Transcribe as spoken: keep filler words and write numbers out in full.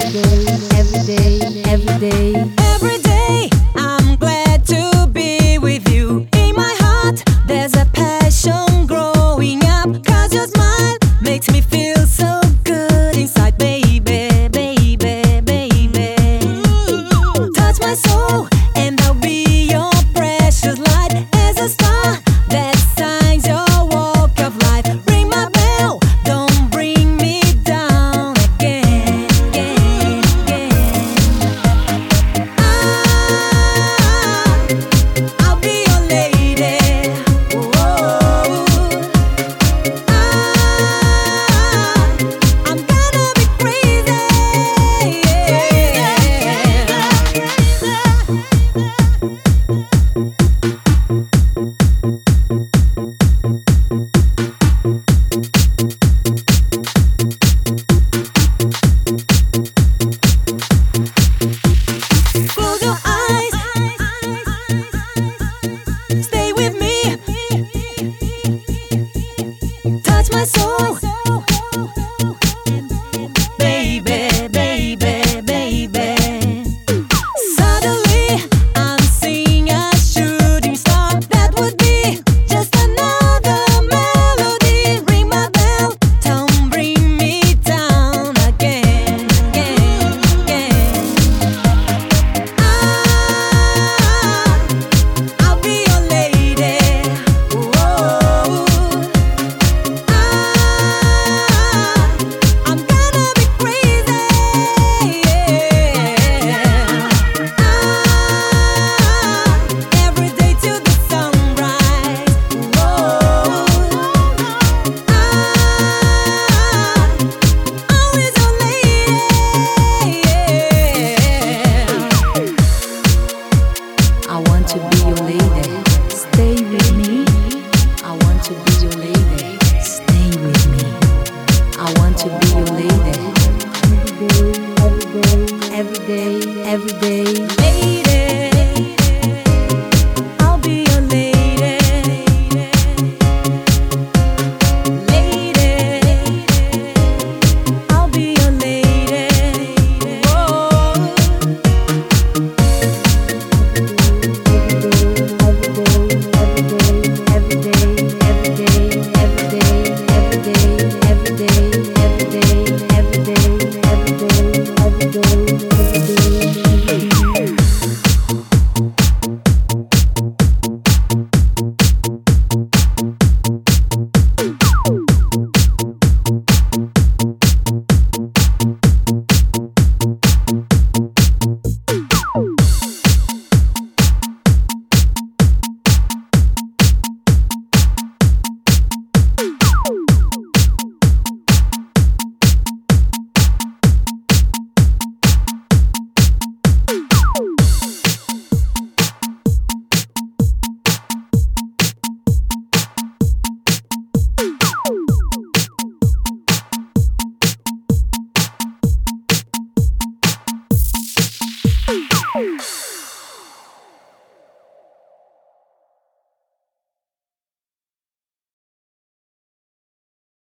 every day, every day. Every day I'm glad to be with you. In my heart there's a passion growing up. 'Cause your smile makes me feel so good inside, baby, baby, baby. Touch my soul and I'll be your precious light. As a star that shines your walk of life. Ring my bell, don't bring me down again, again, again. Ah, I'll be your lady. Whoa. Ah, I'm gonna be crazy. Close your eyes, stay with me, touch my soul, baby, baby, baby. Suddenly I'm seeing a shooting star. That would be just another melody. Ring my bell, don't bring me down again, again, again. Ah, I'll be your lady. Whoa. Ah, I'm gonna be crazy. Ah, every day to the sunrise. Whoa. Ah, always your lady. I want to be your lady. Stay with me. I want to be your lady. Stay with me. I want to be your lady. Every day, every day, every day. Lady, I'll be your lady. Lady, I'll be your lady. Whoa. Every day, every day, every day, every day, every day, every day, every day, every day, every day, every day.